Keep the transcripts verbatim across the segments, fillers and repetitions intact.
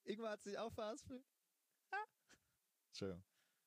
Ingmar hat sich auch verhaspelt. Ah. Entschuldigung.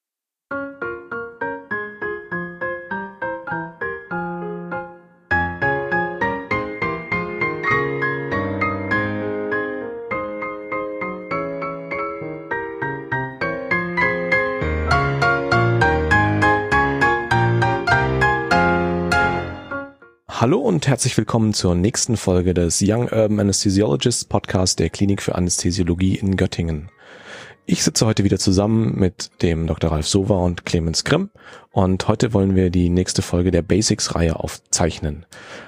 Hallo und herzlich willkommen zur nächsten Folge des Young Urban Anesthesiologists Podcast der Klinik für Anästhesiologie in Göttingen. Ich sitze heute wieder zusammen mit dem Doktor Ralf Sowa und Clemens Grimm und heute wollen wir die nächste Folge der Basics-Reihe aufzeichnen.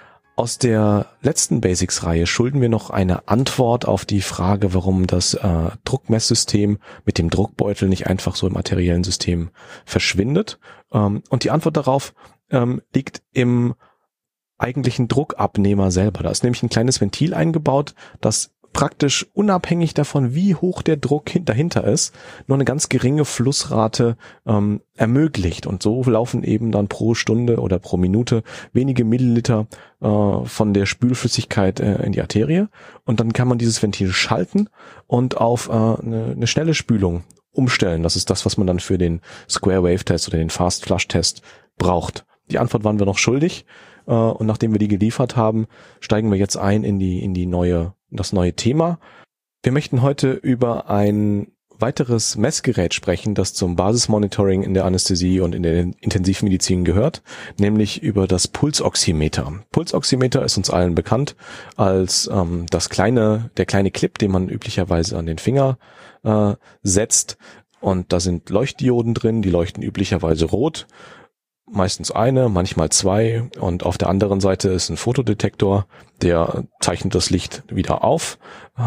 Aus der letzten Basics-Reihe schulden wir noch eine Antwort auf die Frage, warum das äh, Druckmesssystem mit dem Druckbeutel nicht einfach so im arteriellen System verschwindet. Ähm, und die Antwort darauf ähm, liegt im eigentlichen Druckabnehmer selber. Da ist nämlich ein kleines Ventil eingebaut, das praktisch unabhängig davon, wie hoch der Druck dahinter ist, nur eine ganz geringe Flussrate ähm, ermöglicht. Und so laufen eben dann pro Stunde oder pro Minute wenige Milliliter äh, von der Spülflüssigkeit äh, in die Arterie. Und dann kann man dieses Ventil schalten und auf äh, eine, eine schnelle Spülung umstellen. Das ist das, was man dann für den Square Wave Test oder den Fast Flush Test braucht. Die Antwort waren wir noch schuldig. Und nachdem wir die geliefert haben, steigen wir jetzt ein in die in die neue das neue Thema. Wir möchten heute über ein weiteres Messgerät sprechen, das zum Basismonitoring in der Anästhesie und in der Intensivmedizin gehört, nämlich über das Pulsoximeter. Pulsoximeter ist uns allen bekannt als ähm, das kleine der kleine Clip, den man üblicherweise an den Finger äh, setzt. Und da sind Leuchtdioden drin, die leuchten üblicherweise rot. Meistens eine, manchmal zwei, und auf der anderen Seite ist ein Fotodetektor, der zeichnet das Licht wieder auf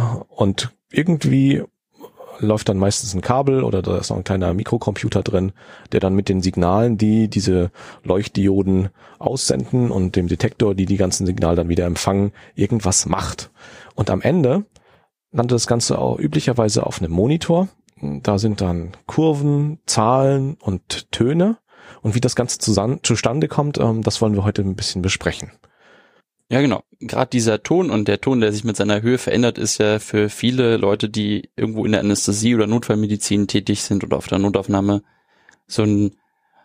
und irgendwie läuft dann meistens ein Kabel oder da ist noch ein kleiner Mikrocomputer drin, der dann mit den Signalen, die diese Leuchtdioden aussenden und dem Detektor, die die ganzen Signale dann wieder empfangen, irgendwas macht. Und am Ende landet das Ganze auch üblicherweise auf einem Monitor. Da sind dann Kurven, Zahlen und Töne. Und wie das Ganze zusammen, zustande kommt, ähm, das wollen wir heute ein bisschen besprechen. Ja, genau. Gerade dieser Ton und der Ton, der sich mit seiner Höhe verändert, ist ja für viele Leute, die irgendwo in der Anästhesie oder Notfallmedizin tätig sind oder auf der Notaufnahme, so ein,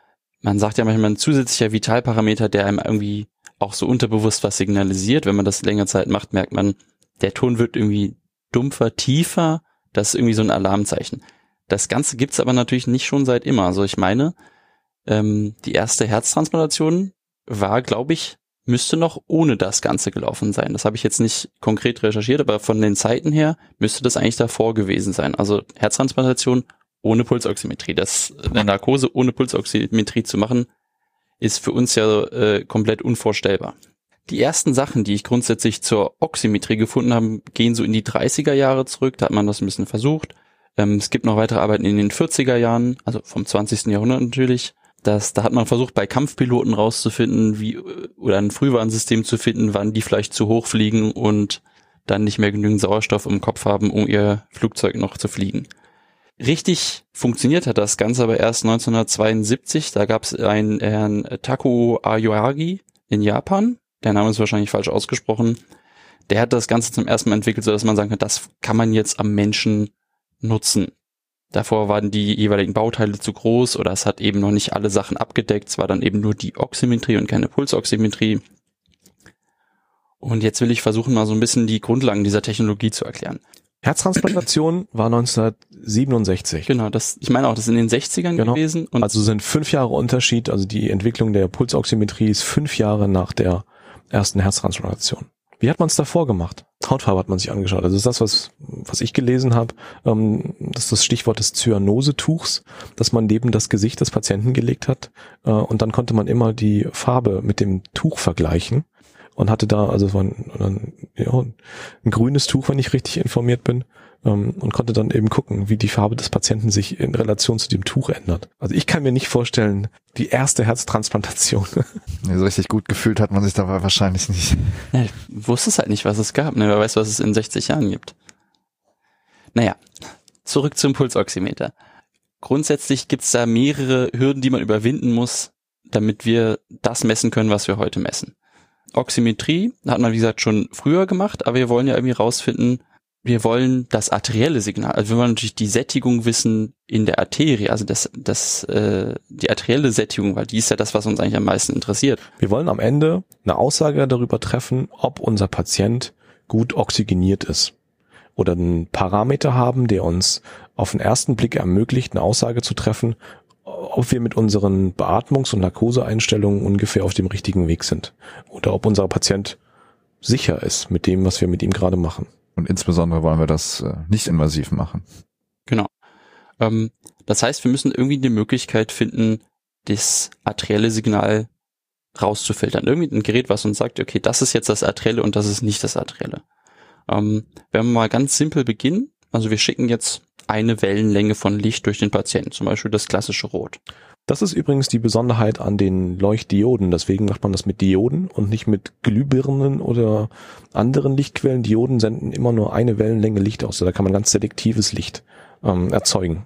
man sagt ja manchmal, ein zusätzlicher Vitalparameter, der einem irgendwie auch so unterbewusst was signalisiert. Wenn man das längere Zeit macht, merkt man, der Ton wird irgendwie dumpfer, tiefer. Das ist irgendwie so ein Alarmzeichen. Das Ganze gibt's aber natürlich nicht schon seit immer. Also ich meine, die erste Herztransplantation war, glaube ich, müsste noch ohne das Ganze gelaufen sein. Das habe ich jetzt nicht konkret recherchiert, aber von den Zeiten her müsste das eigentlich davor gewesen sein. Also Herztransplantation ohne Pulsoximetrie. Das, eine Narkose ohne Pulsoximetrie zu machen, ist für uns ja äh, komplett unvorstellbar. Die ersten Sachen, die ich grundsätzlich zur Oximetrie gefunden habe, gehen so in die dreißiger Jahre zurück. Da hat man das ein bisschen versucht. Ähm, es gibt noch weitere Arbeiten in den vierziger Jahren, also vom zwanzigsten Jahrhundert natürlich. Das, da hat man versucht, bei Kampfpiloten rauszufinden, wie, oder ein Frühwarnsystem zu finden, wann die vielleicht zu hoch fliegen und dann nicht mehr genügend Sauerstoff im Kopf haben, um ihr Flugzeug noch zu fliegen. Richtig funktioniert hat das Ganze aber erst neunzehnhundertzweiundsiebzig. Da gab es einen Herrn Takuo Aoyagi in Japan. Der Name ist wahrscheinlich falsch ausgesprochen. Der hat das Ganze zum ersten Mal entwickelt, sodass man sagen kann, das kann man jetzt am Menschen nutzen. Davor waren die jeweiligen Bauteile zu groß oder es hat eben noch nicht alle Sachen abgedeckt. Es war dann eben nur die Oximetrie und keine Pulsoximetrie. Und jetzt will ich versuchen, mal so ein bisschen die Grundlagen dieser Technologie zu erklären. Herztransplantation war neunzehnhundertsiebenundsechzig. Genau, das, ich meine auch, das ist in den sechzigern genau. gewesen. Und also sind fünf Jahre Unterschied, also die Entwicklung der Pulsoximetrie ist fünf Jahre nach der ersten Herztransplantation. Wie hat man es davor gemacht? Hautfarbe hat man sich angeschaut. Also das ist das, was was ich gelesen habe. Ähm, das ist das Stichwort des Zyaноsetuchs, das man neben das Gesicht des Patienten gelegt hat. Äh, und dann konnte man immer die Farbe mit dem Tuch vergleichen und hatte da also so ein, ein, ja, ein grünes Tuch, wenn ich richtig informiert bin, ähm, und konnte dann eben gucken, wie die Farbe des Patienten sich in Relation zu dem Tuch ändert. Also ich kann mir nicht vorstellen, die erste Herztransplantation. Ja, so richtig gut gefühlt hat man sich dabei wahrscheinlich nicht. Ja, ich wusste es halt nicht, was es gab. Ne? Wer weiß, was es in sechzig Jahren gibt. Naja, zurück zum Pulsoximeter. Grundsätzlich gibt es da mehrere Hürden, die man überwinden muss, damit wir das messen können, was wir heute messen. Oximetrie hat man, wie gesagt, schon früher gemacht, aber wir wollen ja irgendwie rausfinden, wir wollen das arterielle Signal, also wir wollen natürlich die Sättigung wissen in der Arterie, also das, das, äh, die arterielle Sättigung, weil die ist ja das, was uns eigentlich am meisten interessiert. Wir wollen am Ende eine Aussage darüber treffen, ob unser Patient gut oxygeniert ist. Oder einen Parameter haben, der uns auf den ersten Blick ermöglicht, eine Aussage zu treffen, ob wir mit unseren Beatmungs- und Narkoseeinstellungen ungefähr auf dem richtigen Weg sind. Oder ob unser Patient sicher ist mit dem, was wir mit ihm gerade machen. Und insbesondere wollen wir das äh, nicht invasiv machen. Genau. Ähm, das heißt, wir müssen irgendwie eine Möglichkeit finden, das arterielle Signal rauszufiltern. Irgendwie ein Gerät, was uns sagt, okay, das ist jetzt das arterielle und das ist nicht das arterielle. Ähm, wenn wir mal ganz simpel beginnen, also wir schicken jetzt eine Wellenlänge von Licht durch den Patienten, zum Beispiel das klassische Rot. Das ist übrigens die Besonderheit an den Leuchtdioden. Deswegen macht man das mit Dioden und nicht mit Glühbirnen oder anderen Lichtquellen. Dioden senden immer nur eine Wellenlänge Licht aus. Da kann man ganz selektives Licht ähm, erzeugen.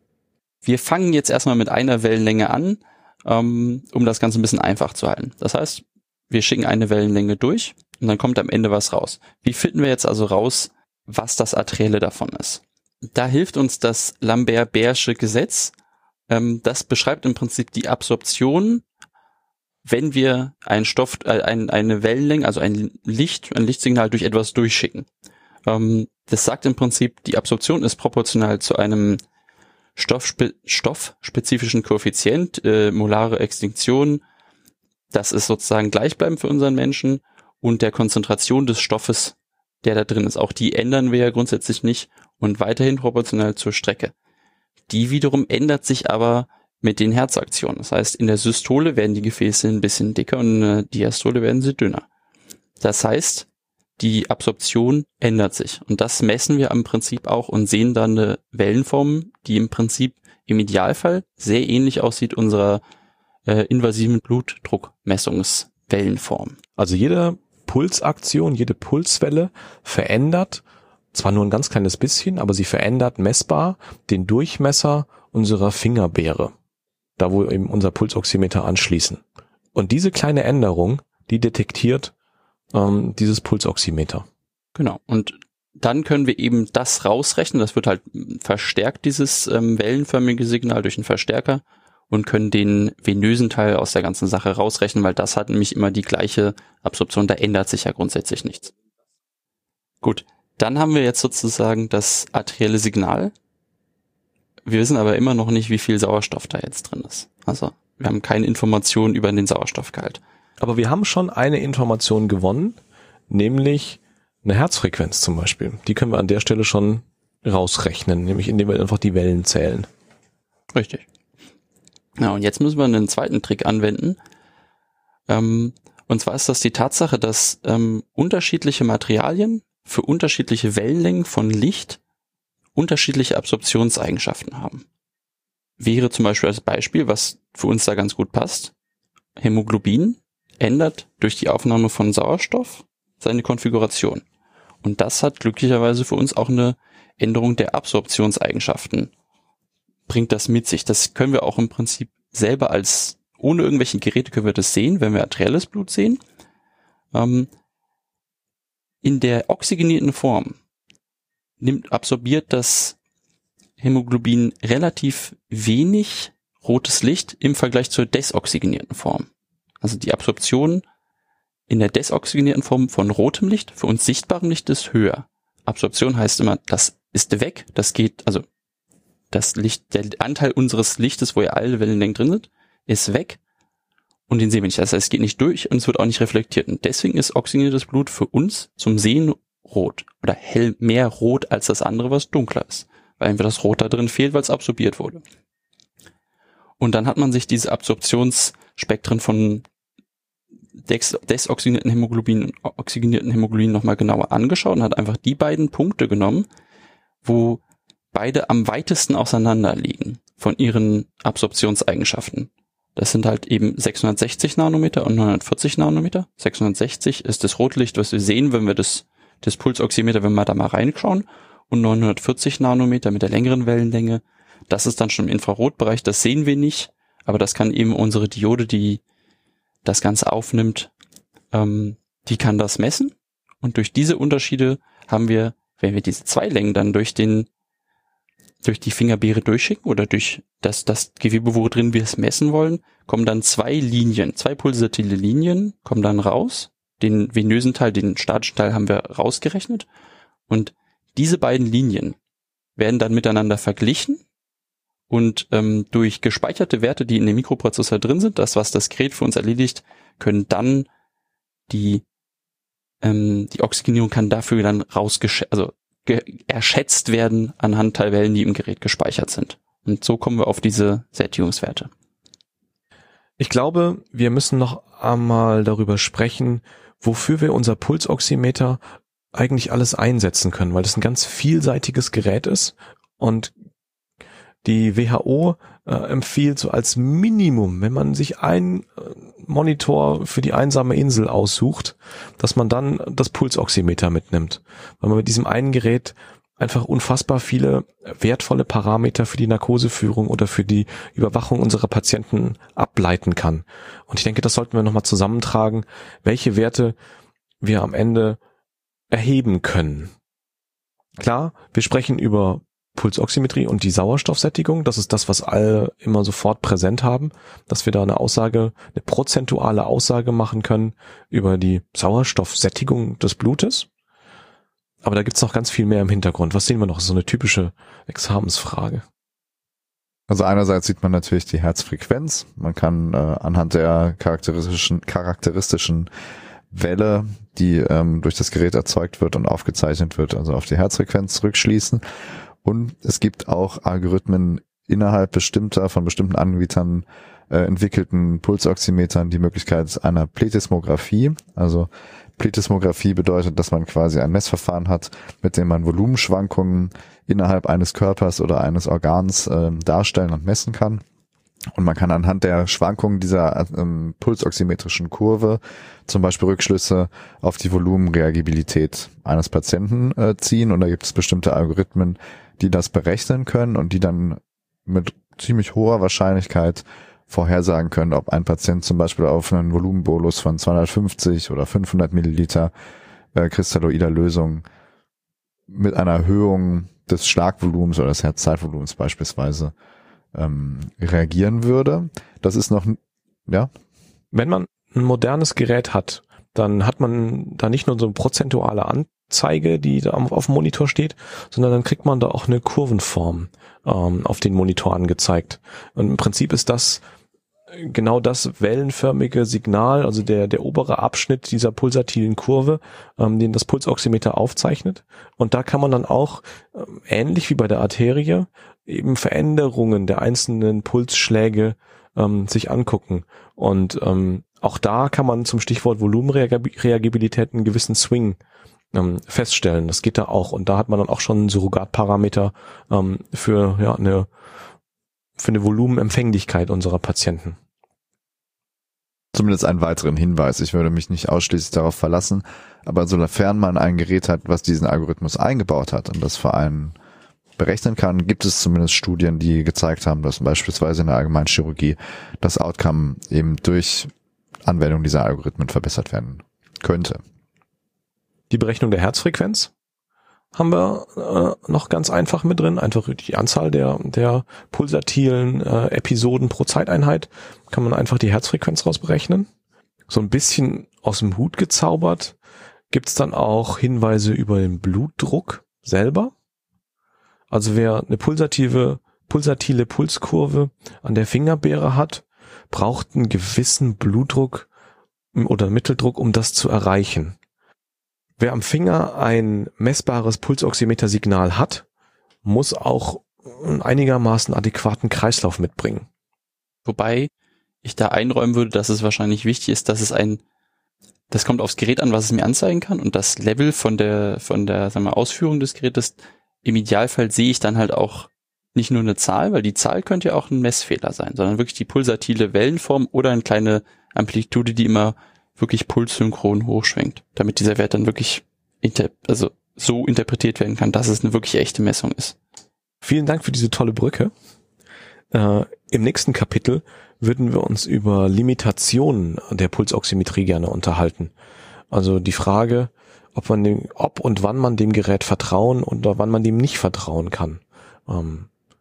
Wir fangen jetzt erstmal mit einer Wellenlänge an, ähm, um das Ganze ein bisschen einfach zu halten. Das heißt, wir schicken eine Wellenlänge durch und dann kommt am Ende was raus. Wie finden wir jetzt also raus, was das Arterielle davon ist? Da hilft uns das Lambert-Beersche Gesetz. Ähm, das beschreibt im Prinzip die Absorption, wenn wir einen Stoff, äh, ein, eine Wellenlänge, also ein Licht, ein Lichtsignal durch etwas durchschicken. Ähm, das sagt im Prinzip, die Absorption ist proportional zu einem Stoffspe- stoffspezifischen Koeffizient, äh, molare Extinktion. Das ist sozusagen gleichbleibend für unseren Menschen und der Konzentration des Stoffes, der da drin ist. Auch die ändern wir ja grundsätzlich nicht und weiterhin proportional zur Strecke. Die wiederum ändert sich aber mit den Herzaktionen. Das heißt, in der Systole werden die Gefäße ein bisschen dicker und in der Diastole werden sie dünner. Das heißt, die Absorption ändert sich. Und das messen wir im Prinzip auch und sehen dann eine Wellenform, die im Prinzip im Idealfall sehr ähnlich aussieht unserer äh, invasiven Blutdruckmessungswellenform. Also jede Pulsaktion, jede Pulswelle verändert, zwar nur ein ganz kleines bisschen, aber sie verändert messbar den Durchmesser unserer Fingerbeere, da wo eben unser Pulsoximeter anschließen. Und diese kleine Änderung, die detektiert ähm, dieses Pulsoximeter. Genau. Und dann können wir eben das rausrechnen. Das wird halt verstärkt, dieses ähm, wellenförmige Signal durch einen Verstärker und können den venösen Teil aus der ganzen Sache rausrechnen, weil das hat nämlich immer die gleiche Absorption. Da ändert sich ja grundsätzlich nichts. Gut. Dann haben wir jetzt sozusagen das arterielle Signal. Wir wissen aber immer noch nicht, wie viel Sauerstoff da jetzt drin ist. Also wir haben keine Informationen über den Sauerstoffgehalt. Aber wir haben schon eine Information gewonnen, nämlich eine Herzfrequenz zum Beispiel. Die können wir an der Stelle schon rausrechnen, nämlich indem wir einfach die Wellen zählen. Richtig. Ja, und jetzt müssen wir einen zweiten Trick anwenden. Ähm, und zwar ist das die Tatsache, dass ähm, unterschiedliche Materialien für unterschiedliche Wellenlängen von Licht unterschiedliche Absorptionseigenschaften haben. Wäre zum Beispiel als Beispiel, was für uns da ganz gut passt, Hämoglobin ändert durch die Aufnahme von Sauerstoff seine Konfiguration. Und das hat glücklicherweise für uns auch eine Änderung der Absorptionseigenschaften. Bringt das mit sich. Das können wir auch im Prinzip selber als, ohne irgendwelche Geräte können wir das sehen, wenn wir arterielles Blut sehen. Ähm, In der oxygenierten Form nimmt, absorbiert das Hämoglobin relativ wenig rotes Licht im Vergleich zur desoxygenierten Form. Also die Absorption in der desoxygenierten Form von rotem Licht, für uns sichtbarem Licht, ist höher. Absorption heißt immer, das ist weg, das geht, also das Licht, der Anteil unseres Lichtes, wo ja alle Wellenlängen drin sind, ist weg. Und den sehen wir nicht. Das heißt, es geht nicht durch und es wird auch nicht reflektiert. Und deswegen ist oxygeniertes Blut für uns zum Sehen rot oder hell mehr rot als das andere, was dunkler ist. Weil einfach das Rot da drin fehlt, weil es absorbiert wurde. Und dann hat man sich diese Absorptionsspektren von des- desoxygenierten Hämoglobin und oxygenierten Hämoglobin nochmal genauer angeschaut und hat einfach die beiden Punkte genommen, wo beide am weitesten auseinander liegen von ihren Absorptionseigenschaften. Das sind halt eben sechshundertsechzig Nanometer und neunhundertvierzig Nanometer. sechshundertsechzig ist das Rotlicht, was wir sehen, wenn wir das, das Pulsoximeter, wenn wir da mal reinschauen. Und neunhundertvierzig Nanometer mit der längeren Wellenlänge, das ist dann schon im Infrarotbereich, das sehen wir nicht. Aber das kann eben unsere Diode, die das Ganze aufnimmt, ähm, die kann das messen. Und durch diese Unterschiede haben wir wenn wir diese zwei Längen dann durch den durch die Fingerbeere durchschicken oder durch das, das Gewebe, worin wir es messen wollen, kommen dann zwei Linien, zwei pulsatile Linien kommen dann raus. Den venösen Teil, den statischen Teil haben wir rausgerechnet. Und diese beiden Linien werden dann miteinander verglichen und ähm, durch gespeicherte Werte, die in dem Mikroprozessor drin sind, das, was das Gerät für uns erledigt, können dann die ähm, die Oxygenierung kann dafür dann rausgesch- also erschätzt werden anhand der Wellen, die im Gerät gespeichert sind. Und so kommen wir auf diese Sättigungswerte. Ich glaube, wir müssen noch einmal darüber sprechen, wofür wir unser Pulsoximeter eigentlich alles einsetzen können, weil das ein ganz vielseitiges Gerät ist und die W H O äh, empfiehlt so als Minimum, wenn man sich einen äh, Monitor für die einsame Insel aussucht, dass man dann das Pulsoximeter mitnimmt, weil man mit diesem einen Gerät einfach unfassbar viele wertvolle Parameter für die Narkoseführung oder für die Überwachung unserer Patienten ableiten kann. Und ich denke, das sollten wir nochmal zusammentragen, welche Werte wir am Ende erheben können. Klar, wir sprechen über Pulsoximetrie und die Sauerstoffsättigung, das ist das, was alle immer sofort präsent haben, dass wir da eine Aussage, eine prozentuale Aussage machen können über die Sauerstoffsättigung des Blutes. Aber da gibt's noch ganz viel mehr im Hintergrund. Was sehen wir noch? Das ist so eine typische Examensfrage. Also einerseits sieht man natürlich die Herzfrequenz. Man kann äh, anhand der charakteristischen, charakteristischen Welle, die ähm, durch das Gerät erzeugt wird und aufgezeichnet wird, also auf die Herzfrequenz zurückschließen. Und es gibt auch Algorithmen innerhalb bestimmter, von bestimmten Anbietern äh, entwickelten Pulsoximetern die Möglichkeit einer Plethysmographie. Also Plethysmographie bedeutet, dass man quasi ein Messverfahren hat, mit dem man Volumenschwankungen innerhalb eines Körpers oder eines Organs äh, darstellen und messen kann. Und man kann anhand der Schwankungen dieser ähm, pulsoximetrischen Kurve zum Beispiel Rückschlüsse auf die Volumenreagibilität eines Patienten äh, ziehen. Und da gibt es bestimmte Algorithmen, die das berechnen können und die dann mit ziemlich hoher Wahrscheinlichkeit vorhersagen können, ob ein Patient zum Beispiel auf einen Volumenbolus von zweihundertfünfzig oder fünfhundert Milliliter äh, kristalloider Lösung mit einer Erhöhung des Schlagvolumens oder des Herzzeitvolumens beispielsweise ähm, reagieren würde. Das ist noch, ja. Wenn man ein modernes Gerät hat, dann hat man da nicht nur so eine prozentuale Anzeige, die da auf dem Monitor steht, sondern dann kriegt man da auch eine Kurvenform ähm, auf den Monitor angezeigt. Und im Prinzip ist das genau das wellenförmige Signal, also der der obere Abschnitt dieser pulsatilen Kurve, ähm, den das Pulsoximeter aufzeichnet. Und da kann man dann auch, ähm, ähnlich wie bei der Arterie, eben Veränderungen der einzelnen Pulsschläge ähm, sich angucken. Und ähm, auch da kann man zum Stichwort Volumenreagibilität einen gewissen Swing ähm, feststellen. Das geht da auch. Und da hat man dann auch schon einen Surrogatparameter ähm, für ja eine für eine Volumenempfänglichkeit unserer Patienten. Zumindest einen weiteren Hinweis. Ich würde mich nicht ausschließlich darauf verlassen, aber sofern man ein Gerät hat, was diesen Algorithmus eingebaut hat und das für einen berechnen kann, gibt es zumindest Studien, die gezeigt haben, dass beispielsweise in der Allgemeinchirurgie das Outcome eben durch Anwendung dieser Algorithmen verbessert werden könnte. Die Berechnung der Herzfrequenz haben wir äh, noch ganz einfach mit drin. Einfach die Anzahl der der pulsatilen äh, Episoden pro Zeiteinheit kann man einfach die Herzfrequenz rausberechnen. So ein bisschen aus dem Hut gezaubert gibt's dann auch Hinweise über den Blutdruck selber. Also wer eine pulsative, pulsatile Pulskurve an der Fingerbeere hat, braucht einen gewissen Blutdruck oder Mitteldruck, um das zu erreichen. Wer am Finger ein messbares Pulsoximeter-Signal hat, muss auch einen einigermaßen adäquaten Kreislauf mitbringen. Wobei ich da einräumen würde, dass es wahrscheinlich wichtig ist, dass es ein, das kommt aufs Gerät an, was es mir anzeigen kann, und das Level von der, von der, sagen wir, Ausführung des Gerätes, im Idealfall sehe ich dann halt auch nicht nur eine Zahl, weil die Zahl könnte ja auch ein Messfehler sein, sondern wirklich die pulsatile Wellenform oder eine kleine Amplitude, die immer wirklich pulssynchron hochschwenkt, damit dieser Wert dann wirklich inter- also so interpretiert werden kann, dass es eine wirklich echte Messung ist. Vielen Dank für diese tolle Brücke. Äh, im nächsten Kapitel würden wir uns über Limitationen der Pulsoximetrie gerne unterhalten. Also die Frage, ob man dem, ob und wann man dem Gerät vertrauen oder wann man dem nicht vertrauen kann. Ähm,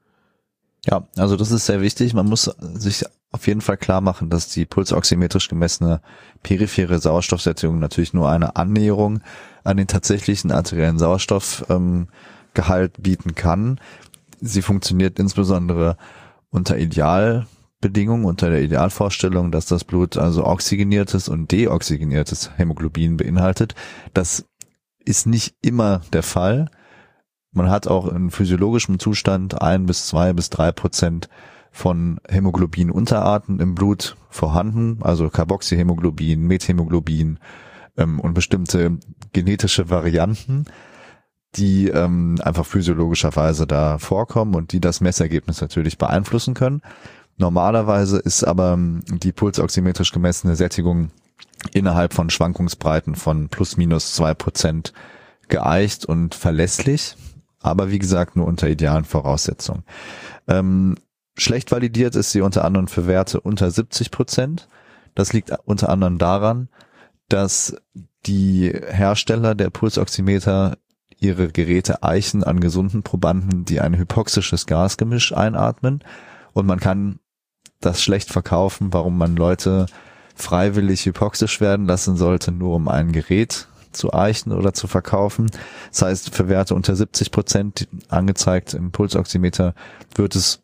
Ja, also das ist sehr wichtig. Man muss sich auf jeden Fall klar machen, dass die pulsoximetrisch gemessene periphere Sauerstoffsättigung natürlich nur eine Annäherung an den tatsächlichen arteriellen Sauerstoffgehalt ähm, bieten kann. Sie funktioniert insbesondere unter Idealbedingungen, unter der Idealvorstellung, dass das Blut also oxygeniertes und deoxygeniertes Hämoglobin beinhaltet. Das ist nicht immer der Fall. Man hat auch in physiologischem Zustand ein bis zwei bis drei Prozent von Hämoglobin-Unterarten im Blut vorhanden, also Carboxyhämoglobin, Methämoglobin ähm, und bestimmte genetische Varianten, die ähm, einfach physiologischerweise da vorkommen und die das Messergebnis natürlich beeinflussen können. Normalerweise ist aber die pulsoximetrisch gemessene Sättigung innerhalb von Schwankungsbreiten von plus minus zwei Prozent geeicht und verlässlich, aber wie gesagt nur unter idealen Voraussetzungen. Ähm, schlecht validiert ist sie unter anderem für Werte unter siebzig Prozent. Das liegt unter anderem daran, dass die Hersteller der Pulsoximeter ihre Geräte eichen an gesunden Probanden, die ein hypoxisches Gasgemisch einatmen, und man kann das schlecht verkaufen, warum man Leute freiwillig hypoxisch werden lassen sollte, nur um ein Gerät zu eichen oder zu verkaufen. Das heißt, für Werte unter siebzig Prozent angezeigt im Pulsoximeter wird es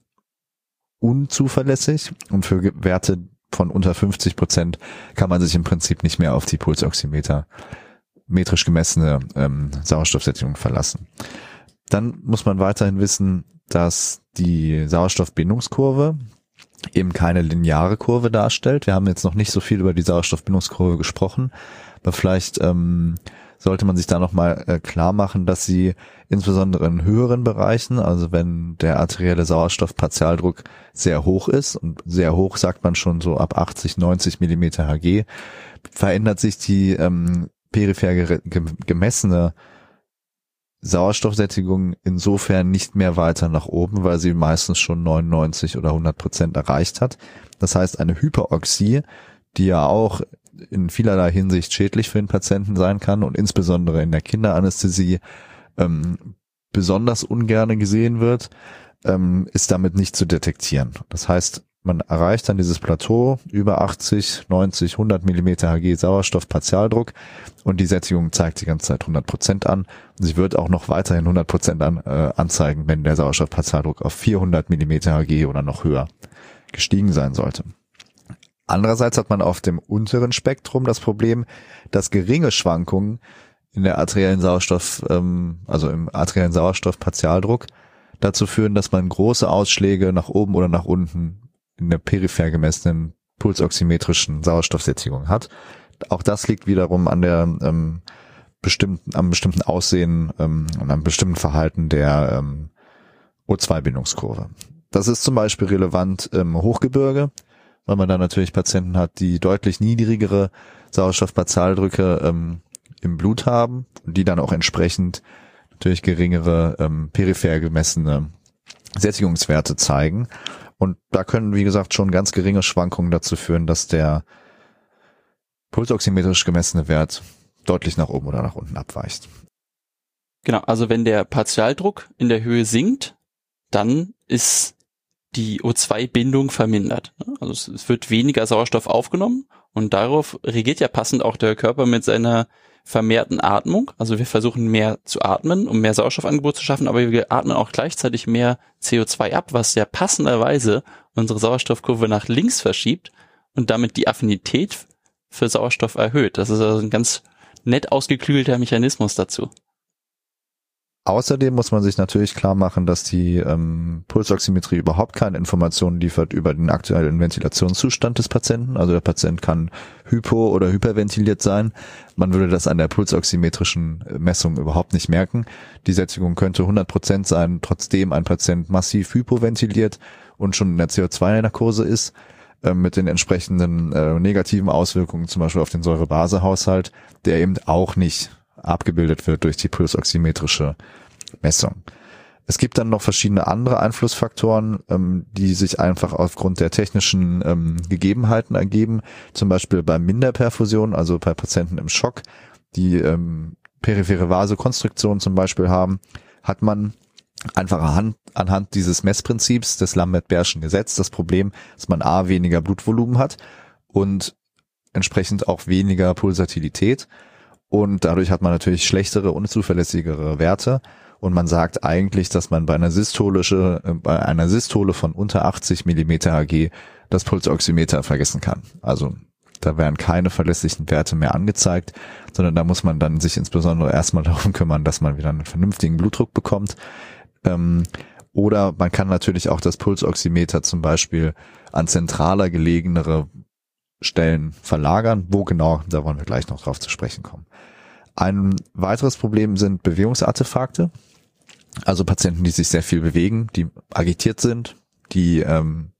unzuverlässig, und für Werte von unter fünfzig Prozent kann man sich im Prinzip nicht mehr auf die Pulsoximeter metrisch gemessene ähm, Sauerstoffsättigung verlassen. Dann muss man weiterhin wissen, dass die Sauerstoffbindungskurve eben keine lineare Kurve darstellt. Wir haben jetzt noch nicht so viel über die Sauerstoffbindungskurve gesprochen, aber vielleicht ähm, sollte man sich da nochmal äh, klar machen, dass sie insbesondere in höheren Bereichen, also wenn der arterielle Sauerstoffpartialdruck sehr hoch ist, und sehr hoch sagt man schon so ab achtzig, neunzig Millimeter Hg, verändert sich die ähm, peripher gemessene Sauerstoffsättigung insofern nicht mehr weiter nach oben, weil sie meistens schon neunundneunzig oder hundert Prozent erreicht hat. Das heißt, eine Hyperoxie, die ja auch in vielerlei Hinsicht schädlich für den Patienten sein kann und insbesondere in der Kinderanästhesie ähm, besonders ungerne gesehen wird, ähm, ist damit nicht zu detektieren. Das heißt, man erreicht dann dieses Plateau über achtzig, neunzig, hundert Millimeter Hg Sauerstoffpartialdruck und die Sättigung zeigt die ganze Zeit hundert Prozent an. Und sie wird auch noch weiterhin hundert Prozent an, äh, anzeigen, wenn der Sauerstoffpartialdruck auf vierhundert Millimeter Hg oder noch höher gestiegen sein sollte. Andererseits hat man auf dem unteren Spektrum das Problem, dass geringe Schwankungen in der arteriellen Sauerstoff, ähm, also im arteriellen Sauerstoffpartialdruck dazu führen, dass man große Ausschläge nach oben oder nach unten in der peripher gemessenen pulsoximetrischen Sauerstoffsättigung hat. Auch das liegt wiederum an der ähm, bestimmten, am bestimmten Aussehen ähm, und am bestimmten Verhalten der ähm, O zwei Bindungskurve. Das ist zum Beispiel relevant im Hochgebirge, weil man da natürlich Patienten hat, die deutlich niedrigere Sauerstoffpartialdrücke ähm, im Blut haben und die dann auch entsprechend natürlich geringere ähm, peripher gemessene Sättigungswerte zeigen. Und da können, wie gesagt, schon ganz geringe Schwankungen dazu führen, dass der pulsoximetrisch gemessene Wert deutlich nach oben oder nach unten abweicht. Genau, also wenn der Partialdruck in der Höhe sinkt, dann ist die O zwei Bindung vermindert. Also es wird weniger Sauerstoff aufgenommen und darauf reagiert ja passend auch der Körper mit seiner vermehrten Atmung. Also wir versuchen mehr zu atmen, um mehr Sauerstoffangebot zu schaffen, aber wir atmen auch gleichzeitig mehr C O zwei ab, was ja passenderweise unsere Sauerstoffkurve nach links verschiebt und damit die Affinität für Sauerstoff erhöht. Das ist also ein ganz nett ausgeklügelter Mechanismus dazu. Außerdem muss man sich natürlich klar machen, dass die ähm, Pulsoximetrie überhaupt keine Informationen liefert über den aktuellen Ventilationszustand des Patienten. Also der Patient kann hypo- oder hyperventiliert sein. Man würde das an der pulsoximetrischen Messung überhaupt nicht merken. Die Sättigung könnte hundert Prozent sein, trotzdem ein Patient massiv hypoventiliert und schon in der C O zwei Narkose ist, äh, mit den entsprechenden äh, negativen Auswirkungen zum Beispiel auf den Säure-Base-Haushalt, der eben auch nicht abgebildet wird durch die pulsoximetrische Messung. Es gibt dann noch verschiedene andere Einflussfaktoren, ähm, die sich einfach aufgrund der technischen ähm, Gegebenheiten ergeben. Zum Beispiel bei Minderperfusion, also bei Patienten im Schock, die ähm, periphere Vasokonstriktion zum Beispiel haben, hat man einfach anhand, anhand dieses Messprinzips des Lambert-Beer'schen Gesetz das Problem, dass man a, weniger Blutvolumen hat und entsprechend auch weniger Pulsatilität. Und dadurch hat man natürlich schlechtere, unzuverlässigere Werte. Und man sagt eigentlich, dass man bei einer systolische, bei einer Systole von unter achtzig Millimeter Hg das Pulsoximeter vergessen kann. Also da werden keine verlässlichen Werte mehr angezeigt, sondern da muss man dann sich insbesondere erstmal darum kümmern, dass man wieder einen vernünftigen Blutdruck bekommt. Ähm, oder man kann natürlich auch das Pulsoximeter zum Beispiel an zentraler gelegenere Stellen verlagern. Wo genau, da wollen wir gleich noch drauf zu sprechen kommen. Ein weiteres Problem sind Bewegungsartefakte. Also Patienten, die sich sehr viel bewegen, die agitiert sind, die ähm,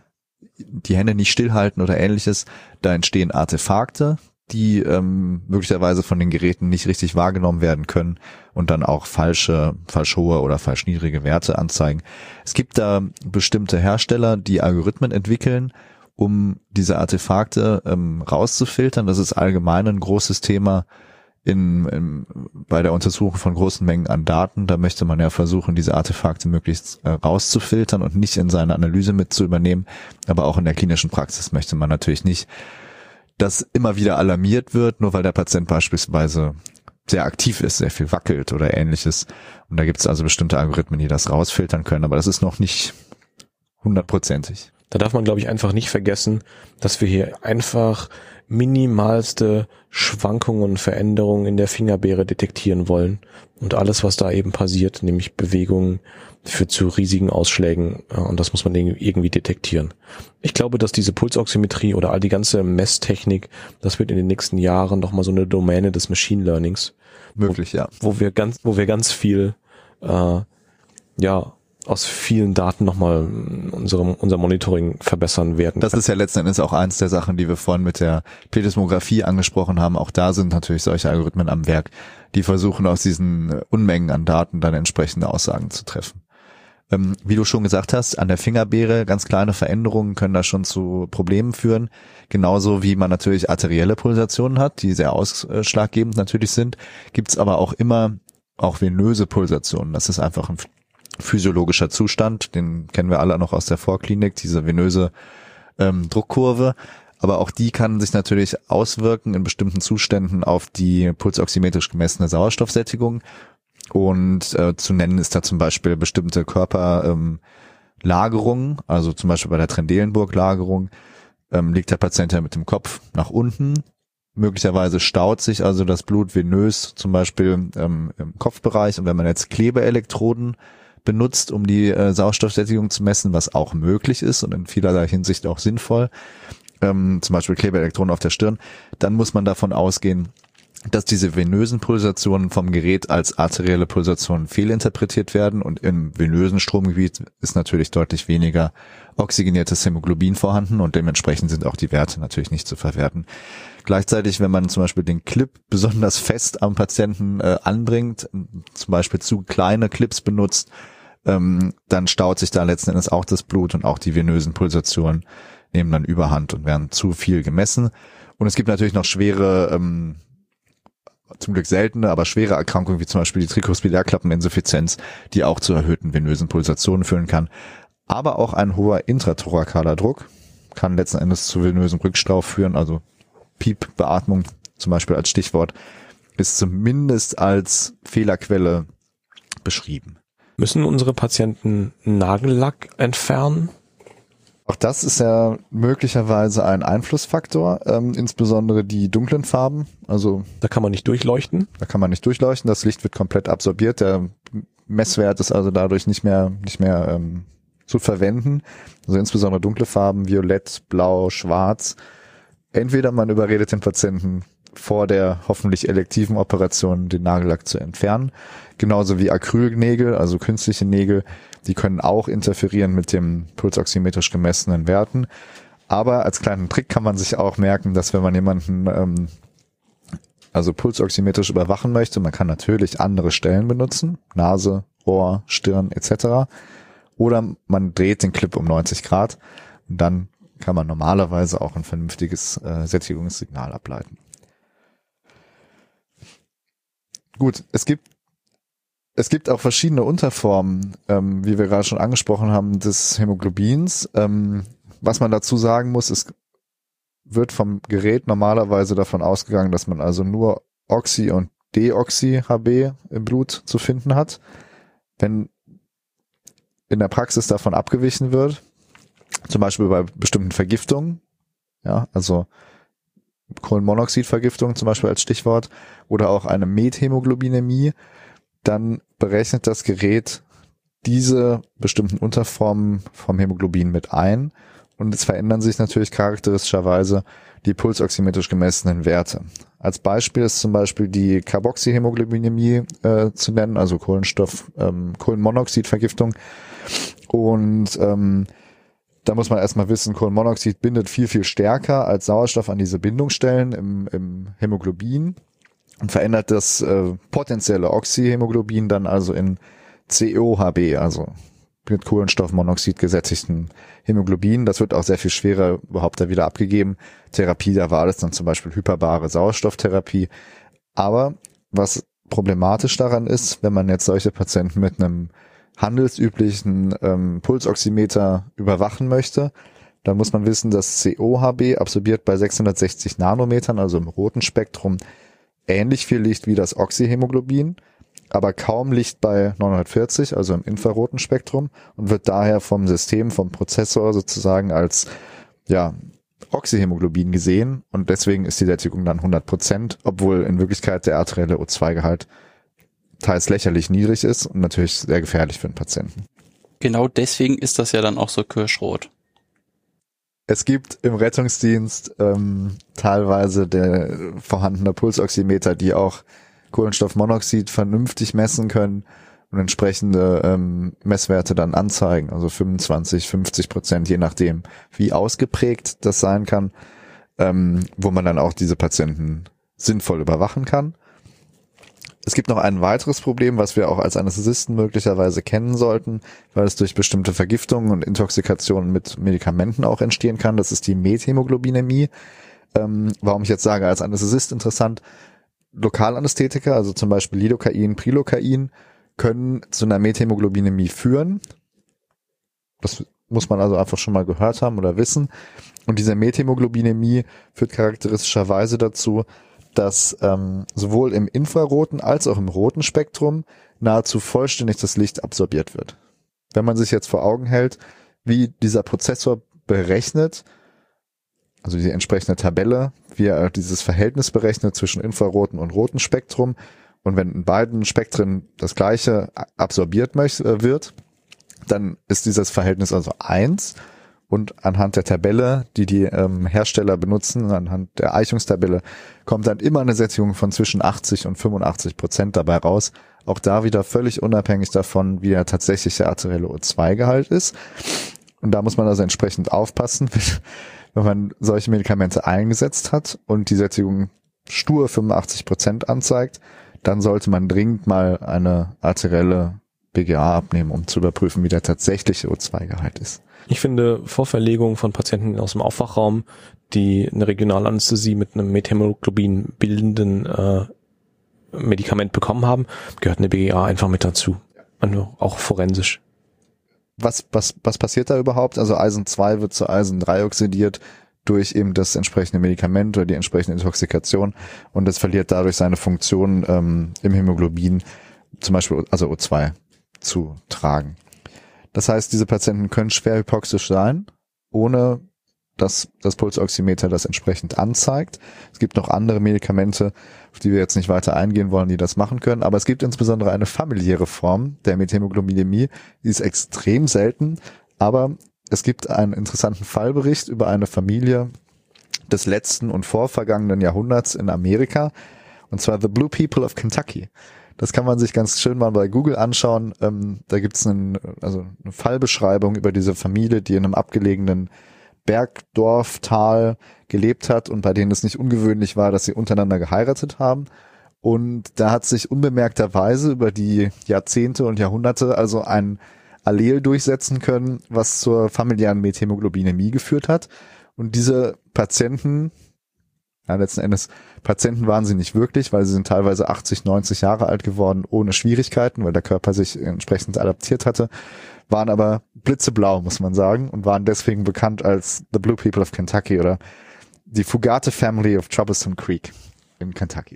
die Hände nicht stillhalten oder ähnliches. Da entstehen Artefakte, die ähm, möglicherweise von den Geräten nicht richtig wahrgenommen werden können und dann auch falsche, falsch hohe oder falsch niedrige Werte anzeigen. Es gibt da bestimmte Hersteller, die Algorithmen entwickeln, um diese Artefakte ähm, rauszufiltern. Das ist allgemein ein großes Thema in, in bei der Untersuchung von großen Mengen an Daten. Da möchte man ja versuchen, diese Artefakte möglichst äh, rauszufiltern und nicht in seine Analyse mit zu übernehmen. Aber auch in der klinischen Praxis möchte man natürlich nicht, dass immer wieder alarmiert wird, nur weil der Patient beispielsweise sehr aktiv ist, sehr viel wackelt oder ähnliches. Und da gibt es also bestimmte Algorithmen, die das rausfiltern können. Aber das ist noch nicht hundertprozentig. Da darf man, glaube ich, einfach nicht vergessen, dass wir hier einfach minimalste Schwankungen und Veränderungen in der Fingerbeere detektieren wollen. Und alles, was da eben passiert, nämlich Bewegungen, führt zu riesigen Ausschlägen. Und das muss man irgendwie detektieren. Ich glaube, dass diese Pulsoximetrie oder all die ganze Messtechnik, das wird in den nächsten Jahren nochmal so eine Domäne des Machine Learnings. Möglich, wo, ja. Wo wir ganz, wo wir ganz viel, äh, ja, aus vielen Daten nochmal unserem, unser Monitoring verbessern werden. Das ist ja letzten Endes auch eins der Sachen, die wir vorhin mit der Plethysmographie angesprochen haben. Auch da sind natürlich solche Algorithmen am Werk, die versuchen, aus diesen Unmengen an Daten dann entsprechende Aussagen zu treffen. Ähm, wie du schon gesagt hast, an der Fingerbeere ganz kleine Veränderungen können da schon zu Problemen führen. Genauso wie man natürlich arterielle Pulsationen hat, die sehr ausschlaggebend natürlich sind, gibt's aber auch immer auch venöse Pulsationen. Das ist einfach ein physiologischer Zustand, den kennen wir alle noch aus der Vorklinik, diese venöse ähm, Druckkurve, aber auch die kann sich natürlich auswirken in bestimmten Zuständen auf die pulsoximetrisch gemessene Sauerstoffsättigung und äh, zu nennen ist da zum Beispiel bestimmte Körperlagerungen, ähm, also zum Beispiel bei der Trendelenburg-Lagerung ähm, liegt der Patient ja mit dem Kopf nach unten, möglicherweise staut sich also das Blut venös zum Beispiel ähm, im Kopfbereich und wenn man jetzt Klebeelektroden benutzt, um die äh, Sauerstoffsättigung zu messen, was auch möglich ist und in vielerlei Hinsicht auch sinnvoll, ähm, zum Beispiel Klebeelektroden auf der Stirn, dann muss man davon ausgehen, dass diese venösen Pulsationen vom Gerät als arterielle Pulsationen fehlinterpretiert werden und im venösen Stromgebiet ist natürlich deutlich weniger oxygeniertes Hämoglobin vorhanden und dementsprechend sind auch die Werte natürlich nicht zu verwerten. Gleichzeitig, wenn man zum Beispiel den Clip besonders fest am Patienten äh, anbringt, zum Beispiel zu kleine Clips benutzt, ähm, dann staut sich da letzten Endes auch das Blut und auch die venösen Pulsationen nehmen dann Überhand und werden zu viel gemessen. Und es gibt natürlich noch schwere, ähm, zum Glück seltene, aber schwere Erkrankungen wie zum Beispiel die Trikospilärklappeninsuffizienz, die auch zu erhöhten venösen Pulsationen führen kann. Aber auch ein hoher intrathoracaler Druck kann letzten Endes zu venösem Rückstau führen, also Piepbeatmung zum Beispiel als Stichwort, ist zumindest als Fehlerquelle beschrieben. Müssen unsere Patienten Nagellack entfernen? Auch das ist ja möglicherweise ein Einflussfaktor, ähm, insbesondere die dunklen Farben. Also da kann man nicht durchleuchten. Da kann man nicht durchleuchten. Das Licht wird komplett absorbiert. Der Messwert ist also dadurch nicht mehr nicht mehr ähm, zu verwenden. Also insbesondere dunkle Farben, Violett, Blau, Schwarz. Entweder man überredet den Patienten vor der hoffentlich elektiven Operation den Nagellack zu entfernen. Genauso wie Acrylnägel, also künstliche Nägel, die können auch interferieren mit dem pulsoximetrisch gemessenen Werten. Aber als kleinen Trick kann man sich auch merken, dass wenn man jemanden ähm, also pulsoximetrisch überwachen möchte, man kann natürlich andere Stellen benutzen, Nase, Ohr, Stirn et cetera. Oder man dreht den Clip um neunzig Grad und dann kann man normalerweise auch ein vernünftiges äh, Sättigungssignal ableiten. gut, es gibt es gibt auch verschiedene Unterformen, ähm, wie wir gerade schon angesprochen haben, des Hämoglobins. Ähm, was man dazu sagen muss, es wird vom Gerät normalerweise davon ausgegangen, dass man also nur Oxy- und Deoxy-H B im Blut zu finden hat. Wenn in der Praxis davon abgewichen wird, zum Beispiel bei bestimmten Vergiftungen, ja, also Kohlenmonoxidvergiftung zum Beispiel als Stichwort, oder auch eine Methämoglobinämie, dann berechnet das Gerät diese bestimmten Unterformen vom Hämoglobin mit ein und es verändern sich natürlich charakteristischerweise die pulsoximetrisch gemessenen Werte. Als Beispiel ist zum Beispiel die Carboxyhämoglobinämie äh, zu nennen, also Kohlenstoff, ähm, Kohlenmonoxidvergiftung. Und ähm, da muss man erstmal wissen, Kohlenmonoxid bindet viel, viel stärker als Sauerstoff an diese Bindungsstellen im, im Hämoglobin und verändert das äh, potenzielle Oxyhämoglobin dann also in C O H B, also mit Kohlenstoffmonoxid gesättigten Hämoglobin. Das wird auch sehr viel schwerer überhaupt da wieder abgegeben. Therapie der Wahl ist dann zum Beispiel hyperbare Sauerstofftherapie. Aber was problematisch daran ist, wenn man jetzt solche Patienten mit einem handelsüblichen ähm, Pulsoximeter überwachen möchte, dann muss man wissen, dass C O H B absorbiert bei sechshundertsechzig Nanometern, also im roten Spektrum, ähnlich viel Licht wie das Oxyhämoglobin, aber kaum Licht bei neunhundertvierzig, also im infraroten Spektrum, und wird daher vom System, vom Prozessor sozusagen als ja Oxyhämoglobin gesehen, und deswegen ist die Sättigung dann hundert Prozent, obwohl in Wirklichkeit der arterielle O zwei Gehalt teils lächerlich niedrig ist und natürlich sehr gefährlich für den Patienten. Genau deswegen ist das ja dann auch so kirschrot. Es gibt im Rettungsdienst ähm, teilweise der vorhandene Pulsoximeter, die auch Kohlenstoffmonoxid vernünftig messen können und entsprechende ähm, Messwerte dann anzeigen, also fünfundzwanzig, fünfzig Prozent, je nachdem, wie ausgeprägt das sein kann, ähm, wo man dann auch diese Patienten sinnvoll überwachen kann. Es gibt noch ein weiteres Problem, was wir auch als Anästhesisten möglicherweise kennen sollten, weil es durch bestimmte Vergiftungen und Intoxikationen mit Medikamenten auch entstehen kann. Das ist die Methämoglobinämie. Ähm, warum ich jetzt sage, als Anästhesist interessant, Lokalanästhetika, also zum Beispiel Lidocain, Prilocain, können zu einer Methämoglobinämie führen. Das muss man also einfach schon mal gehört haben oder wissen. Und diese Methämoglobinämie führt charakteristischerweise dazu, dass ähm, sowohl im infraroten als auch im roten Spektrum nahezu vollständig das Licht absorbiert wird. Wenn man sich jetzt vor Augen hält, wie dieser Prozessor berechnet, also die entsprechende Tabelle, wie er dieses Verhältnis berechnet zwischen infraroten und roten Spektrum, und wenn in beiden Spektren das gleiche absorbiert wird, dann ist dieses Verhältnis also eins. Und anhand der Tabelle, die die ähm, Hersteller benutzen, anhand der Eichungstabelle, kommt dann immer eine Sättigung von zwischen achtzig und fünfundachtzig Prozent dabei raus. Auch da wieder völlig unabhängig davon, wie der tatsächliche arterielle O zwei Gehalt ist. Und da muss man also entsprechend aufpassen, wenn man solche Medikamente eingesetzt hat und die Sättigung stur fünfundachtzig Prozent anzeigt, dann sollte man dringend mal eine arterielle B G A abnehmen, um zu überprüfen, wie der tatsächliche O zwei Gehalt ist. Ich finde, vor Verlegung von Patienten aus dem Aufwachraum, die eine Regionalanästhesie mit einem Methämoglobin bildenden äh, Medikament bekommen haben, gehört eine B G A einfach mit dazu. Also auch forensisch. Was, was, was passiert da überhaupt? Also Eisen zwei wird zu Eisen drei oxidiert durch eben das entsprechende Medikament oder die entsprechende Intoxikation, und es verliert dadurch seine Funktion ähm, im Hämoglobin, zum Beispiel also O zwei, zu tragen. Das heißt, diese Patienten können schwer hypoxisch sein, ohne dass das Pulsoximeter das entsprechend anzeigt. Es gibt noch andere Medikamente, auf die wir jetzt nicht weiter eingehen wollen, die das machen können. Aber es gibt insbesondere eine familiäre Form der Methämoglobinämie, die ist extrem selten. Aber es gibt einen interessanten Fallbericht über eine Familie des letzten und vorvergangenen Jahrhunderts in Amerika, und zwar The Blue People of Kentucky. Das kann man sich ganz schön mal bei Google anschauen. Ähm, da gibt's einen, also eine Fallbeschreibung über diese Familie, die in einem abgelegenen Bergdorftal gelebt hat und bei denen es nicht ungewöhnlich war, dass sie untereinander geheiratet haben. Und da hat sich unbemerkterweise über die Jahrzehnte und Jahrhunderte also ein Allel durchsetzen können, was zur familiären Methämoglobinämie geführt hat. Und diese Patienten Ja, letzten Endes, Patienten waren sie nicht wirklich, weil sie sind teilweise achtzig, neunzig Jahre alt geworden, ohne Schwierigkeiten, weil der Körper sich entsprechend adaptiert hatte, waren aber blitzeblau, muss man sagen, und waren deswegen bekannt als The Blue People of Kentucky oder die Fugate Family of Troublesome Creek in Kentucky.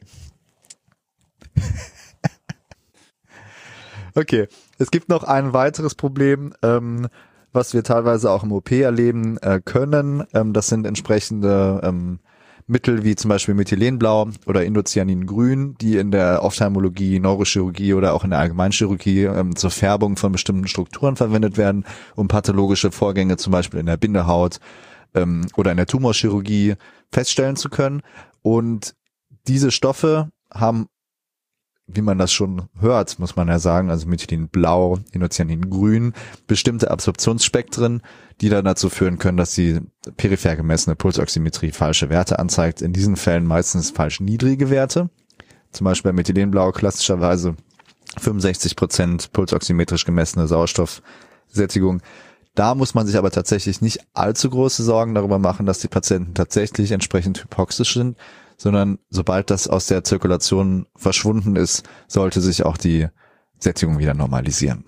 Okay, es gibt noch ein weiteres Problem, ähm, was wir teilweise auch im O P erleben äh, können. Ähm, das sind entsprechende ähm, Mittel wie zum Beispiel Methylenblau oder Indocyaningrün, die in der Ophthalmologie, Neurochirurgie oder auch in der Allgemeinchirurgie ähm, zur Färbung von bestimmten Strukturen verwendet werden, um pathologische Vorgänge zum Beispiel in der Bindehaut ähm, oder in der Tumorchirurgie feststellen zu können. Und diese Stoffe haben, wie man das schon hört, muss man ja sagen, also Methylenblau, Indocyaningrün, bestimmte Absorptionsspektren, die dann dazu führen können, dass die peripher gemessene Pulsoximetrie falsche Werte anzeigt. In diesen Fällen meistens falsch niedrige Werte. Zum Beispiel bei Methylenblau klassischerweise fünfundsechzig Prozent pulsoximetrisch gemessene Sauerstoffsättigung. Da muss man sich aber tatsächlich nicht allzu große Sorgen darüber machen, dass die Patienten tatsächlich entsprechend hypoxisch sind, sondern sobald das aus der Zirkulation verschwunden ist, sollte sich auch die Sättigung wieder normalisieren.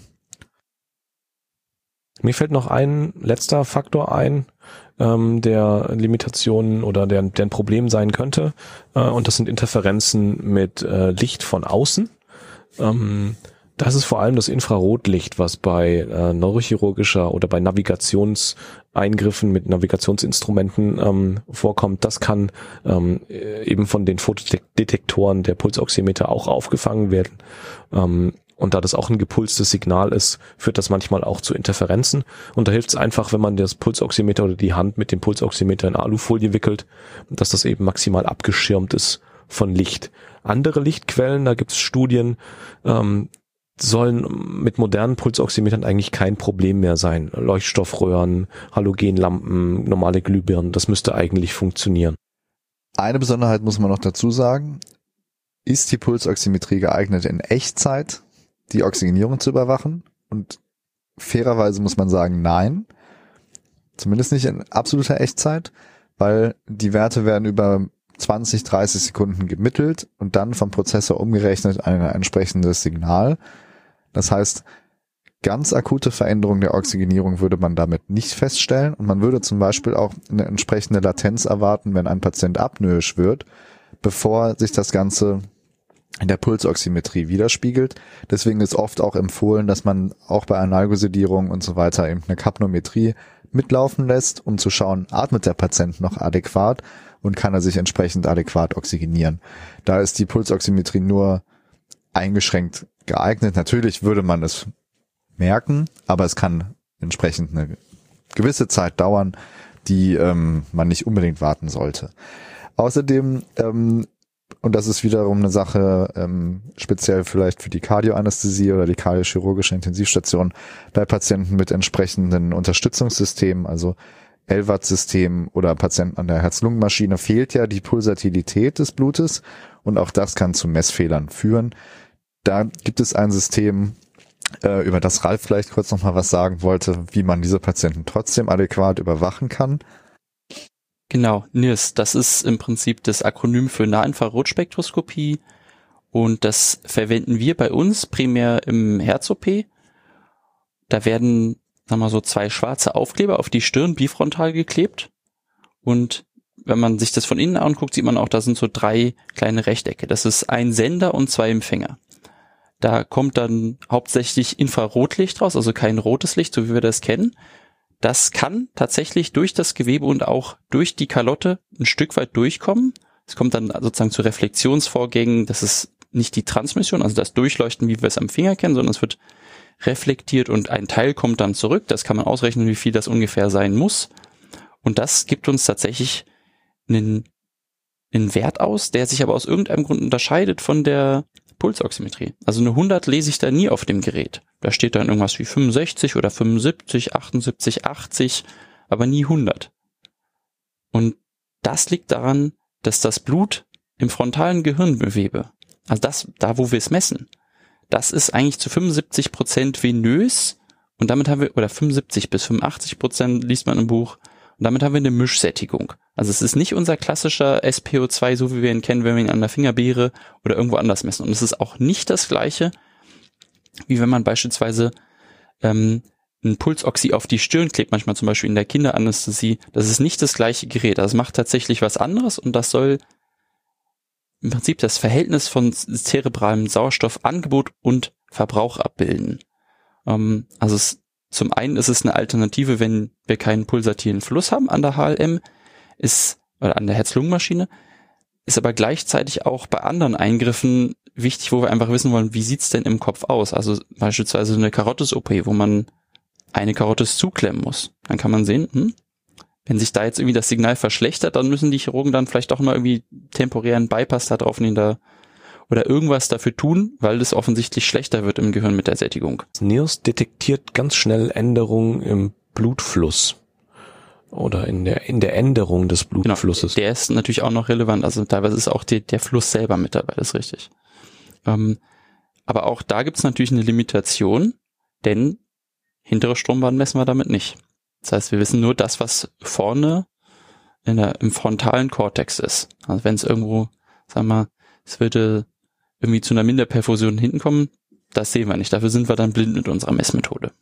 Mir fällt noch ein letzter Faktor ein, ähm, der Limitationen oder der, der ein Problem sein könnte, äh, und das sind Interferenzen mit äh, Licht von außen. Ähm, das ist vor allem das Infrarotlicht, was bei äh, neurochirurgischer oder bei Navigationseingriffen mit Navigationsinstrumenten ähm, vorkommt. Das kann ähm, eben von den Fotodetektoren der Pulsoximeter auch aufgefangen werden. Ähm, Und da das auch ein gepulstes Signal ist, führt das manchmal auch zu Interferenzen. Und da hilft es einfach, wenn man das Pulsoximeter oder die Hand mit dem Pulsoximeter in Alufolie wickelt, dass das eben maximal abgeschirmt ist von Licht. Andere Lichtquellen, da gibt es Studien, ähm, sollen mit modernen Pulsoximetern eigentlich kein Problem mehr sein. Leuchtstoffröhren, Halogenlampen, normale Glühbirnen, das müsste eigentlich funktionieren. Eine Besonderheit muss man noch dazu sagen. Ist die Pulsoximetrie geeignet in Echtzeit, die Oxygenierung zu überwachen? Und fairerweise muss man sagen, nein. Zumindest nicht in absoluter Echtzeit, weil die Werte werden über zwanzig, dreißig Sekunden gemittelt und dann vom Prozessor umgerechnet ein entsprechendes Signal. Das heißt, ganz akute Veränderung der Oxygenierung würde man damit nicht feststellen und man würde zum Beispiel auch eine entsprechende Latenz erwarten, wenn ein Patient apnoisch wird, bevor sich das Ganze in der Pulsoximetrie widerspiegelt. Deswegen ist oft auch empfohlen, dass man auch bei Analgosedierung und so weiter eben eine Kapnometrie mitlaufen lässt, um zu schauen, atmet der Patient noch adäquat und kann er sich entsprechend adäquat oxygenieren. Da ist die Pulsoximetrie nur eingeschränkt geeignet. Natürlich würde man es merken, aber es kann entsprechend eine gewisse Zeit dauern, die ähm, man nicht unbedingt warten sollte. Außerdem, ähm, und das ist wiederum eine Sache, ähm, speziell vielleicht für die Kardioanästhesie oder die kardiochirurgische Intensivstation, bei Patienten mit entsprechenden Unterstützungssystemen, also L V A D-System oder Patienten an der Herz-Lungen-Maschine, fehlt ja die Pulsatilität des Blutes und auch das kann zu Messfehlern führen. Da gibt es ein System, äh, über das Ralf vielleicht kurz noch mal was sagen wollte, wie man diese Patienten trotzdem adäquat überwachen kann. Genau, N I R S, das ist im Prinzip das Akronym für Nahinfrarotspektroskopie und das verwenden wir bei uns primär im Herz-O P. Da werden, sagen wir mal so, zwei schwarze Aufkleber auf die Stirn bifrontal geklebt und wenn man sich das von innen anguckt, sieht man auch, da sind so drei kleine Rechtecke. Das ist ein Sender und zwei Empfänger. Da kommt dann hauptsächlich Infrarotlicht raus, also kein rotes Licht, so wie wir das kennen. Das kann tatsächlich durch das Gewebe und auch durch die Kalotte ein Stück weit durchkommen. Es kommt dann sozusagen zu Reflexionsvorgängen. Das ist nicht die Transmission, also das Durchleuchten, wie wir es am Finger kennen, sondern es wird reflektiert und ein Teil kommt dann zurück. Das kann man ausrechnen, wie viel das ungefähr sein muss. Und das gibt uns tatsächlich einen, einen Wert aus, der sich aber aus irgendeinem Grund unterscheidet von der Pulsoximetrie. Also eine hundert lese ich da nie auf dem Gerät. Da steht dann irgendwas wie fünfundsechzig oder fünfundsiebzig, achtundsiebzig, achtzig, aber nie hundert. Und das liegt daran, dass das Blut im frontalen Gehirngewebe, also das, da wo wir es messen, das ist eigentlich zu fünfundsiebzig Prozent venös und damit haben wir, oder fünfundsiebzig bis fünfundachtzig Prozent liest man im Buch, Und damit haben wir eine Mischsättigung. Also es ist nicht unser klassischer S P O zwei, so wie wir ihn kennen, wenn wir ihn an der Fingerbeere oder irgendwo anders messen. Und es ist auch nicht das Gleiche, wie wenn man beispielsweise ähm, ein Pulsoxy auf die Stirn klebt, manchmal zum Beispiel in der Kinderanästhesie. Das ist nicht das gleiche Gerät. Das macht tatsächlich was anderes und das soll im Prinzip das Verhältnis von zerebralem Sauerstoffangebot und Verbrauch abbilden. Ähm, also es, zum einen ist es eine Alternative, wenn wir keinen pulsatilen Fluss haben an der H L M, ist, oder an der Herz-Lungen-Maschine, ist aber gleichzeitig auch bei anderen Eingriffen wichtig, wo wir einfach wissen wollen, wie sieht's denn im Kopf aus? Also beispielsweise eine Karotis-O P, wo man eine Karotis zuklemmen muss. Dann kann man sehen, hm, wenn sich da jetzt irgendwie das Signal verschlechtert, dann müssen die Chirurgen dann vielleicht doch mal irgendwie temporären Bypass da drauf nehmen da, oder irgendwas dafür tun, weil es offensichtlich schlechter wird im Gehirn mit der Sättigung. Das N I R S detektiert ganz schnell Änderungen im Blutfluss oder in der in der Änderung des Blutflusses. Genau, der ist natürlich auch noch relevant. Also teilweise ist auch die, der Fluss selber mit dabei, das ist richtig. Ähm, aber auch da gibt es natürlich eine Limitation, denn hintere Strombahn messen wir damit nicht. Das heißt, wir wissen nur das, was vorne in der, im frontalen Kortex ist. Also wenn es irgendwo, sagen wir mal, es würde irgendwie zu einer Minderperfusion hinten kommen, das sehen wir nicht. Dafür sind wir dann blind mit unserer Messmethode.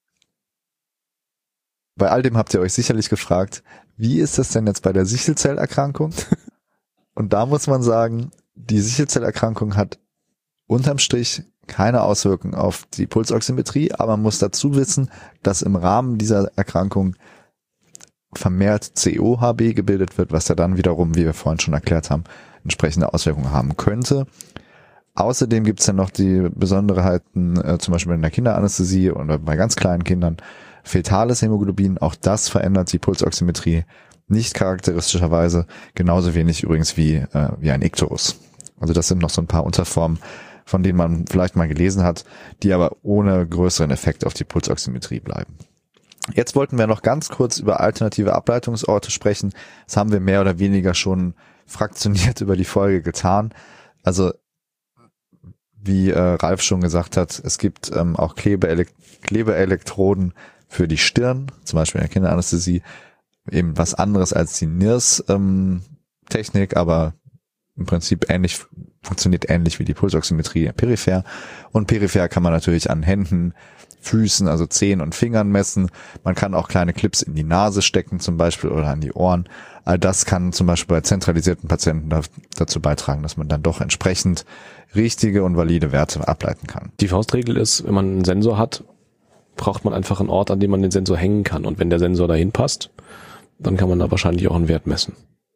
Bei all dem habt ihr euch sicherlich gefragt, wie ist das denn jetzt bei der Sichelzellerkrankung? Und da muss man sagen, die Sichelzellerkrankung hat unterm Strich keine Auswirkung auf die Pulsoximetrie, aber man muss dazu wissen, dass im Rahmen dieser Erkrankung vermehrt C O H B gebildet wird, was ja dann wiederum, wie wir vorhin schon erklärt haben, entsprechende Auswirkungen haben könnte. Außerdem gibt es ja noch die Besonderheiten, äh, zum Beispiel in der Kinderanästhesie oder bei ganz kleinen Kindern, fetales Hämoglobin, auch das verändert die Pulsoximetrie nicht charakteristischerweise, genauso wenig übrigens wie, äh, wie ein Ikterus. Also das sind noch so ein paar Unterformen, von denen man vielleicht mal gelesen hat, die aber ohne größeren Effekt auf die Pulsoximetrie bleiben. Jetzt wollten wir noch ganz kurz über alternative Ableitungsorte sprechen. Das haben wir mehr oder weniger schon fraktioniert über die Folge getan. Also wie äh, Ralf schon gesagt hat, es gibt ähm, auch Klebeelek- Klebeelektroden für die Stirn, zum Beispiel in der Kinderanästhesie, eben was anderes als die N I R S-Technik, ähm, aber im Prinzip ähnlich, funktioniert ähnlich wie die Pulsoximetrie peripher. Und peripher kann man natürlich an Händen, Füßen, also Zehen und Fingern messen. Man kann auch kleine Clips in die Nase stecken zum Beispiel oder an die Ohren. All das kann zum Beispiel bei zentralisierten Patienten da, dazu beitragen, dass man dann doch entsprechend richtige und valide Werte ableiten kann. Die Faustregel ist, wenn man einen Sensor hat, braucht man einfach einen Ort, an dem man den Sensor hängen kann. Und wenn der Sensor dahin passt, dann kann man da wahrscheinlich auch einen Wert messen.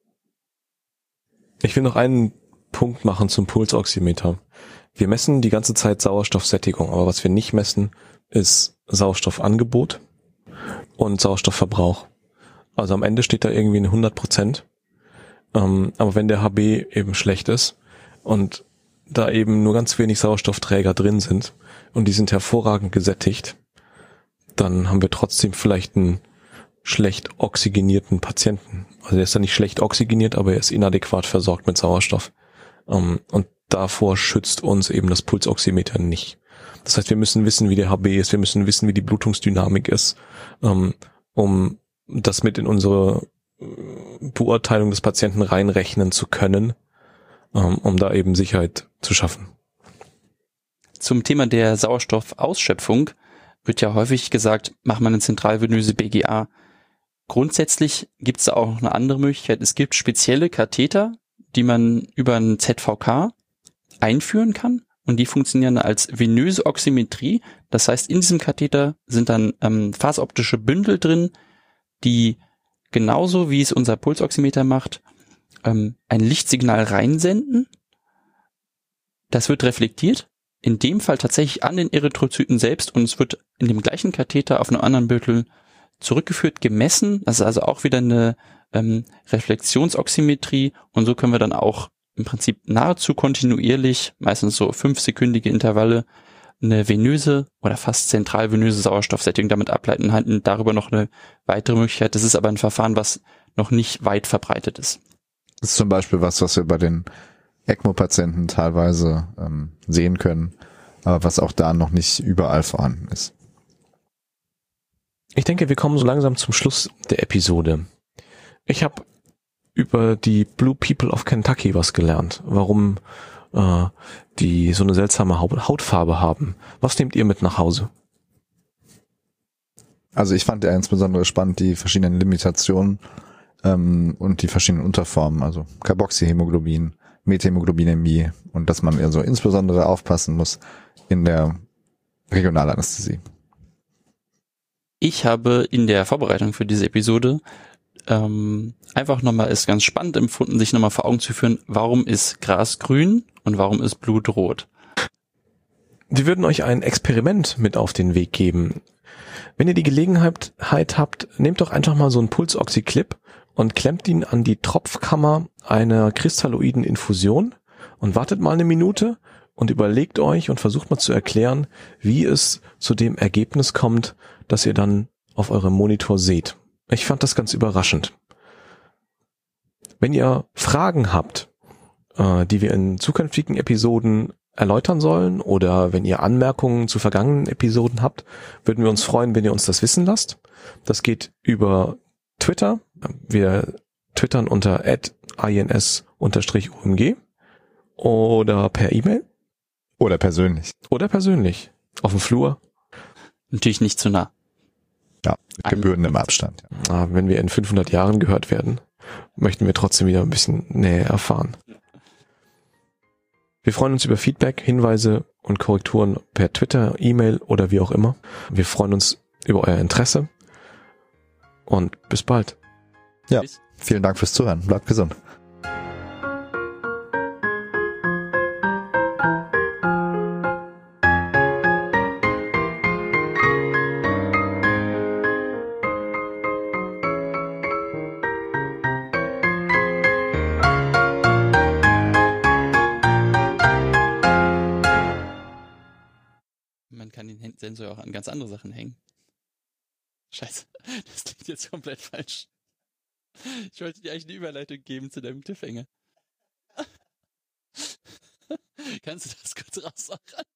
Ich will noch einen Punkt machen zum Pulsoximeter. Wir messen die ganze Zeit Sauerstoffsättigung, aber was wir nicht messen, ist Sauerstoffangebot und Sauerstoffverbrauch. Also am Ende steht da irgendwie eine hundert Prozent. Ähm, aber wenn der H B eben schlecht ist und da eben nur ganz wenig Sauerstoffträger drin sind und die sind hervorragend gesättigt, dann haben wir trotzdem vielleicht einen schlecht oxygenierten Patienten. Also der ist dann nicht schlecht oxygeniert, aber er ist inadäquat versorgt mit Sauerstoff. Um, und davor schützt uns eben das Pulsoximeter nicht. Das heißt, wir müssen wissen, wie der H B ist, wir müssen wissen, wie die Blutungsdynamik ist, um, um das mit in unsere Beurteilung des Patienten reinrechnen zu können, um, um da eben Sicherheit zu schaffen. Zum Thema der Sauerstoffausschöpfung wird ja häufig gesagt, mach mal eine zentralvenöse B G A. Grundsätzlich gibt es da auch noch eine andere Möglichkeit. Es gibt spezielle Katheter, die man über ein Z V K einführen kann und die funktionieren als venöse Oximetrie. Das heißt, in diesem Katheter sind dann ähm, phaseoptische Bündel drin, die genauso wie es unser Pulsoximeter macht, ähm, ein Lichtsignal reinsenden. Das wird reflektiert, in dem Fall tatsächlich an den Erythrozyten selbst, und es wird in dem gleichen Katheter auf einem anderen Bündel zurückgeführt, gemessen. Das ist also auch wieder eine ähm, Reflexionsoximetrie, und so können wir dann auch im Prinzip nahezu kontinuierlich, meistens so fünfsekündige Intervalle, eine venöse oder fast zentralvenöse Sauerstoffsättigung damit ableiten, halten darüber noch eine weitere Möglichkeit. Das ist aber ein Verfahren, was noch nicht weit verbreitet ist. Das ist zum Beispiel was, was wir bei den ECMO-Patienten teilweise ähm, sehen können, aber was auch da noch nicht überall vorhanden ist. Ich denke, wir kommen so langsam zum Schluss der Episode. Ich habe über die Blue People of Kentucky was gelernt, warum äh, die so eine seltsame Hautfarbe haben. Was nehmt ihr mit nach Hause? Also ich fand ja insbesondere spannend die verschiedenen Limitationen ähm, und die verschiedenen Unterformen, also Carboxyhämoglobin, Methämoglobinämie und dass man ja so insbesondere aufpassen muss in der Regionalanästhesie. Ich habe in der Vorbereitung für diese Episode ähm, einfach nochmal es ganz spannend empfunden, sich nochmal vor Augen zu führen, warum ist Gras grün und warum ist Blut rot? Wir würden euch ein Experiment mit auf den Weg geben. Wenn ihr die Gelegenheit habt, nehmt doch einfach mal so einen Pulsoxyclip und klemmt ihn an die Tropfkammer einer kristalloiden Infusion und wartet mal eine Minute und überlegt euch und versucht mal zu erklären, wie es zu dem Ergebnis kommt, das ihr dann auf eurem Monitor seht. Ich fand das ganz überraschend. Wenn ihr Fragen habt, äh, die wir in zukünftigen Episoden erläutern sollen oder wenn ihr Anmerkungen zu vergangenen Episoden habt, würden wir uns freuen, wenn ihr uns das wissen lasst. Das geht über Twitter. Wir twittern unter at ins o m g oder per E-Mail. Oder persönlich. Oder persönlich. Auf dem Flur. Natürlich nicht zu nah. Ja, mit gebührendem Abstand. Ja. Ah, wenn wir in fünfhundert Jahren gehört werden, möchten wir trotzdem wieder ein bisschen näher erfahren. Wir freuen uns über Feedback, Hinweise und Korrekturen per Twitter, E-Mail oder wie auch immer. Wir freuen uns über euer Interesse und bis bald. Ja, vielen Dank fürs Zuhören. Bleibt gesund. Man kann den Sensor auch an ganz andere Sachen hängen. Scheiße, das klingt jetzt komplett falsch. Ich wollte dir eigentlich eine Überleitung geben zu deinem Cliffhanger. Kannst du das kurz raussagen?